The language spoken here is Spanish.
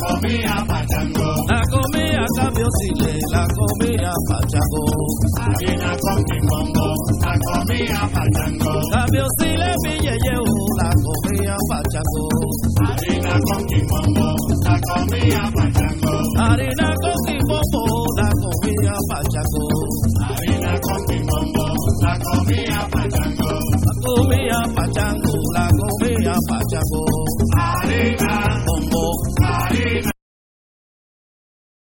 comía pachango. La comía cambio sile, la comía pachango. Harina con quimbombo, la comía pachango. Cambio sile mi yeyeu, la comía pachango. Harina con quimbombo, la comía pachango.